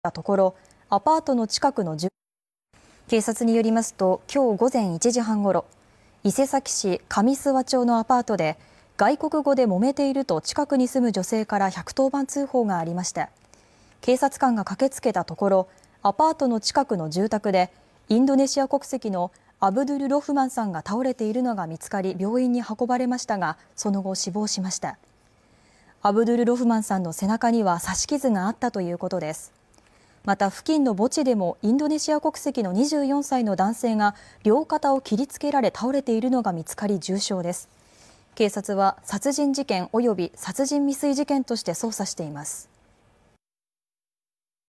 たところ、アパートの近くの警察によりますと、今日午前1時半ごろ、伊勢崎市上諏訪町のアパートで外国語で揉めていると近くに住む女性から110番通報がありました。警察官が駆けつけたところ、アパートの近くの住宅でインドネシア国籍のアブドゥル・ロフマンさんが倒れているのが見つかり、病院に運ばれましたが、その後死亡しました。アブドゥル・ロフマンさんの背中には刺し傷があったということです。また付近の墓地でもインドネシア国籍の24歳の男性が両肩を切りつけられ倒れているのが見つかり重傷です。警察は殺人事件及び殺人未遂事件として捜査しています。